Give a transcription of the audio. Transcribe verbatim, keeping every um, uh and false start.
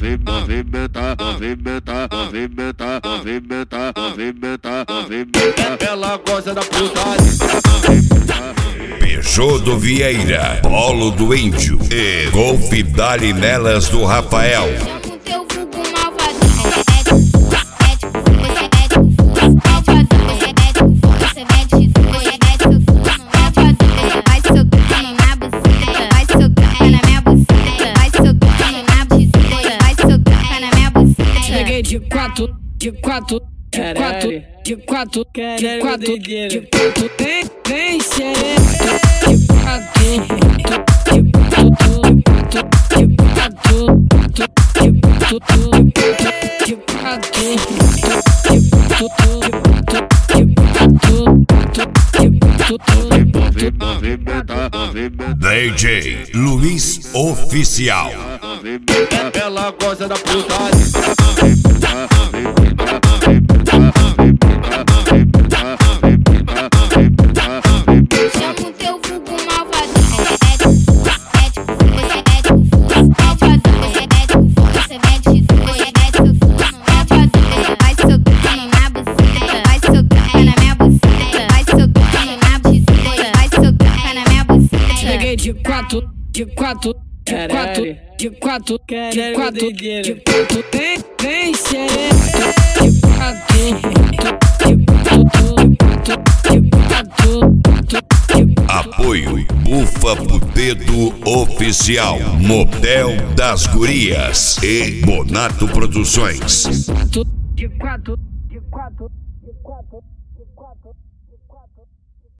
movimenta, movimenta, movimenta, movimenta, movimenta, movimenta. Ela gosta da putaria. Peugeot do Vieira, Polo do Índio e Golf Dali Nelas do Rafael. De quatro, de quatro, de quatro, de quatro, de quatro, de quatro, vem, vem xereca, de quatro, de quatro, de quatro, de quatro, de quatro, de quatro, D J Luiz Oficial. Ela gosta da putaria. Chama o teu vulgo malvadão. É de você é de malvadão. Você é de você mete dois. É de malvadão. Vai socando na buceta. Vai socando na minha buceta. Vai socando na buceta. Vai socando na minha buceta. Cheguei de quatro, de quatro, de quatro, de quatro, de quatro, de quatro, vem, vem xereca, de quatro, de quatro, de quatro, de quatro. Apoio Bufa Putedo Oficial, Motel das Gurias e Bonato Produções. De quatro, de quatro.